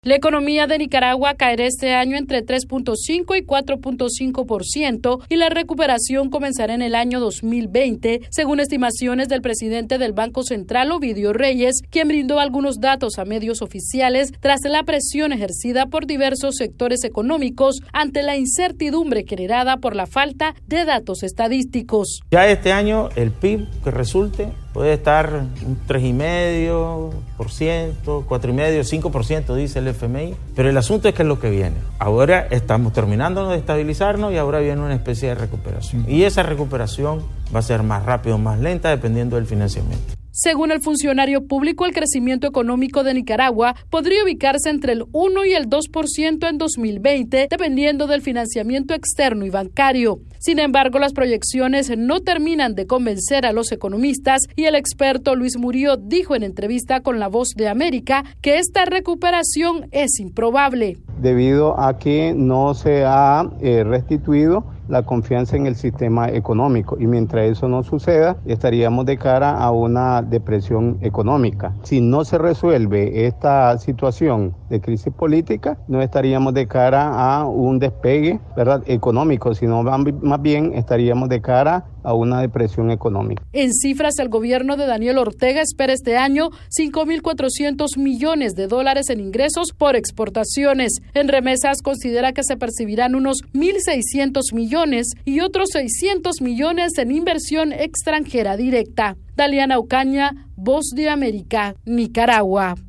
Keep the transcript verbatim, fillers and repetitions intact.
La economía de Nicaragua caerá este año entre tres punto cinco y cuatro punto cinco por ciento y la recuperación comenzará en el año dos mil veinte, según estimaciones del presidente del Banco Central, Ovidio Reyes, quien brindó algunos datos a medios oficiales tras la presión ejercida por diversos sectores económicos ante la incertidumbre generada por la falta de datos estadísticos. Ya este año el P I B que resulte puede estar un tres coma cinco por ciento, cuatro coma cinco por ciento, cinco por ciento dice el F M I, pero el asunto es que es lo que viene. Ahora estamos terminando de estabilizarnos y ahora viene una especie de recuperación. Y esa recuperación va a ser más rápida o más lenta dependiendo del financiamiento. Según el funcionario público, el crecimiento económico de Nicaragua podría ubicarse entre el uno y el dos por ciento en dos mil veinte, dependiendo del financiamiento externo y bancario. Sin embargo, las proyecciones no terminan de convencer a los economistas y el experto Luis Murillo dijo en entrevista con La Voz de América que esta recuperación es improbable. Debido a que no se ha eh, restituido la confianza en el sistema económico y mientras eso no suceda estaríamos de cara a una depresión económica. Si no se resuelve esta situación de crisis política, no estaríamos de cara a un despegue, ¿verdad?, económico, sino más bien estaríamos de cara a una depresión económica. En cifras, el gobierno de Daniel Ortega espera este año cinco mil cuatrocientos millones de dólares en ingresos por exportaciones. En remesas considera que se percibirán unos mil seiscientos millones y otros seiscientos millones en inversión extranjera directa. Daliana Ocaña, Voz de América, Nicaragua.